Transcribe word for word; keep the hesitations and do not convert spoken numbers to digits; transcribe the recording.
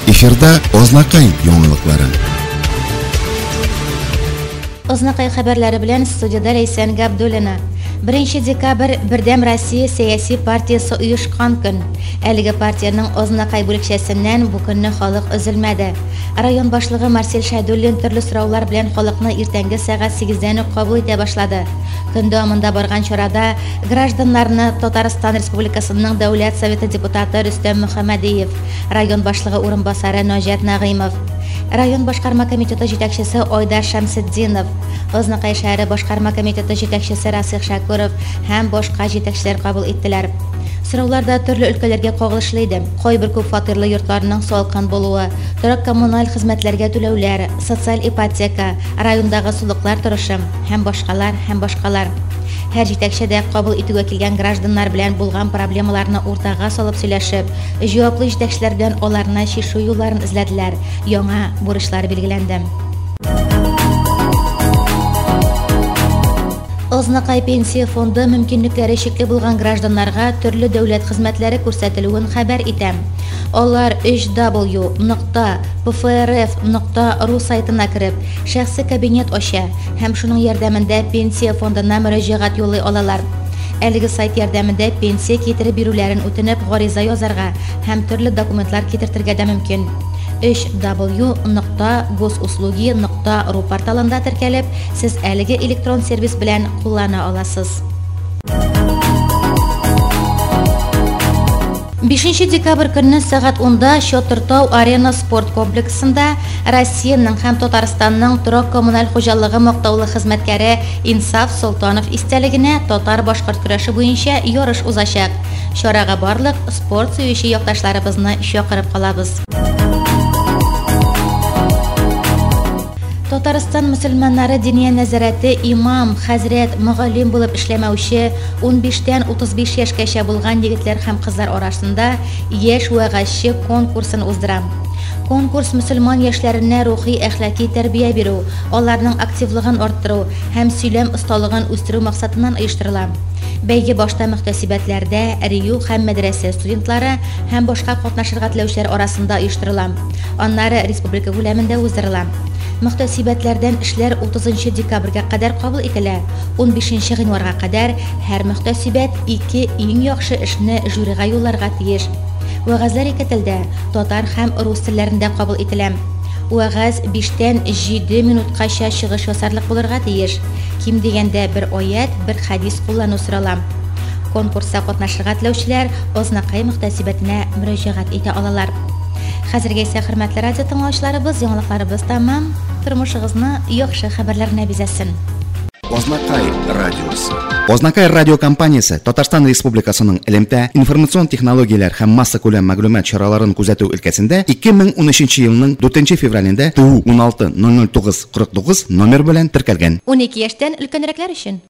Эфирда Ознакай яңалыклары. Ознакай хәбәрләре белән студияда Ләйсән Габдуллина. Беренче декабрь Бердәм Россия сәяси партиясе оешкан көн. Әлеге партияның Ознакай бүлекчәсеннән бу көнне халык өзелмәде. Район башлыгы Марсель Шәйдуллин төрле сораулар белән халыкны иртәнге сәгать сигездән үк кабул итә башлады. Көн дәвамында барган чарада гражданнарны Татарстан Республикасының Дәүләт Советы депутаты Рөстәм Мөхәммәдиев, район башлыгы урынбасары Наҗат Нагыймов, район башкарма комитеты җитәкчесе Айдар Шәмсетдинов, Ознакай шәһәре башкарма комитеты җитәкчесе Расих Шәкүров һәм башка җитәкчеләр кабул иттеләр. Сорауларда төрле өлкәләргә кагылышлы иде. Кайбер күп фатирлы йортларның салкын булуы, торак коммуналь хезмәтләргә түләүләр, социаль ипотека, райондагы сулыклар торышы һәм башкалар һәм башкалар. Һәр җитәкче дә кабул итүгә килгән гражданнар белән булган проблемаларны уртага салып сөйләшеп, җаваплы җитәкчеләр белән аларны чишү юлларын эзләделәр. Яңа бурычлар билгеләнде. Ознакай пенсия фонды мөмкинлекләре чикле булган гражданнарга төрле дәүләт хезмәтләре күрсәтелүен хәбәр итә. Алар өч дабл ю нокта пэ эф эр эф нокта ру сайтына кереп, шәхси кабинет ача һәм шуның ярдәмендә пенсия фондына мөрәҗәгать юллый алалар. Әлеге сайт ярдәмендә пенсия китереп бирүләрен үтенеп гариза язарга һәм төрле документлар китертергә дә мөмкин. өч дабл ю нокта госуслуги нокта ру порталында теркәлеп, сез әлеге электрон сервис белән куллана аласыз. бишенче декабрь көнне сәгать унда Чатыртау арена спорт комплексында Россиянең һәм Татарстанның торак коммуналь хуҗалыгы мактаулы хезмәткәре Инсаф Солтанов истәлегенә татар-башкорт көрәше буенча ярыш узачак. Чарага барлык спорт сөюче якташларыбызны чакырып калабыз. Татарстан мөселманнары диния нәзарәте имам, хәзрәт, мөгаллим булып эшләмәүче унбиштән утыз биш яшькәчә булган егетләр һәм кызлар арасында яшь вәгазьче конкурсын уздыра. Конкурс мөселман яшьләренә рухи әхлаки тәрбия бирү, аларның активлыгын арттыру һәм сөйләм осталыгын үстерү максатыннан оештырыла. Бәйге башта мөхтәсибәтләрдә РИЮ һәм мәдрәсә студентлары һәм башка катнашырга теләүчеләр арасында оештырыла. Аннары республика күләмендә уздырыла. Мөхтәсибәтләрдән эшләр утызынчы декабрьгә кадәр кабул ителә. унбишенче гыйнварга кадәр һәр мөхтәсибәт ике иң яхшы эшне жюрига юлларга тиеш. Вәгазьләр ике телдә, татар һәм рус телләрендә кабул ителә. Вәгазь биштән җиде минуткача чыгыш ясарлык булырга тиеш. Ким дигәндә бер аят, бер хадис куллану сорала. Конкурста катнашырга теләүчеләр Ознакай мөхтәсибәтенә мөрәҗәгать итә алалар. Хәзергә исә хөрмәтле радио тыңлаучыларыбыз, яңалыкларыбыз тәмам. Тормышыгызны яхшы хәбәрләренә бизәсен. Ознакай радиосы. Ознакай радио компаниясе Татарстан Республикасының элемтә информацион технологияләр һәм масса күләм мәгълүмат чараларын күзәтү өлкәсендә ике мең унөченче елның дүртенче февралендә ТУ уналты ноль ноль тугыз кырык тугыз номер белән теркәлгән. унике яшьтән өлкәнрәкләр өчен.